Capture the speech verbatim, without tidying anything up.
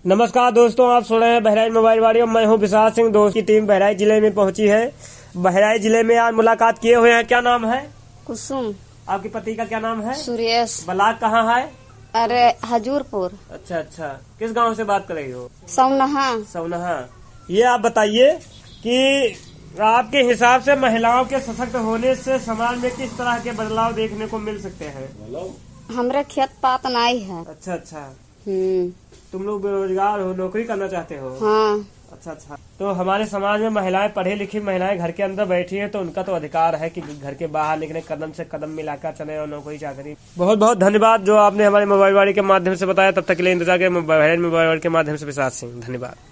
नमस्कार दोस्तों, आप सुन रहे हैं बहराइच मोबाइल वाड़ी और मैं हूं विशाल सिंह। दोस्त की टीम बहराइच जिले में पहुंची है। बहराइच जिले में आज मुलाकात किए हुए हैं। क्या नाम है? कुसुम। आपके पति का क्या नाम है? सुरेश। ब्लाक कहाँ है? अरे हजूरपुर। अच्छा अच्छा, किस गांव से बात कर रही हो? सौनहा। सौनहा। ये आप बताइए कि आपके हिसाब से महिलाओं के सशक्त होने से समाज में किस तरह के बदलाव देखने को मिल सकते हैं? हमरे खेत पात नहीं है। अच्छा अच्छा, हम्म। तुम लोग बेरोजगार हो, नौकरी करना चाहते हो? हाँ। अच्छा अच्छा। तो हमारे समाज में महिलाएं, पढ़ी लिखी महिलाएं घर के अंदर बैठी हैं, तो उनका तो अधिकार है कि घर के बाहर निकले, कदम से कदम मिलाकर चले और नौकरी चाकरी। बहुत बहुत धन्यवाद जो आपने हमारे मोबाइल वाड़ी के माध्यम से बताया। तब तक के लिए इंतजार करें। मोबाइल वाड़ी के माध्यम से विशाल सिंह, धन्यवाद।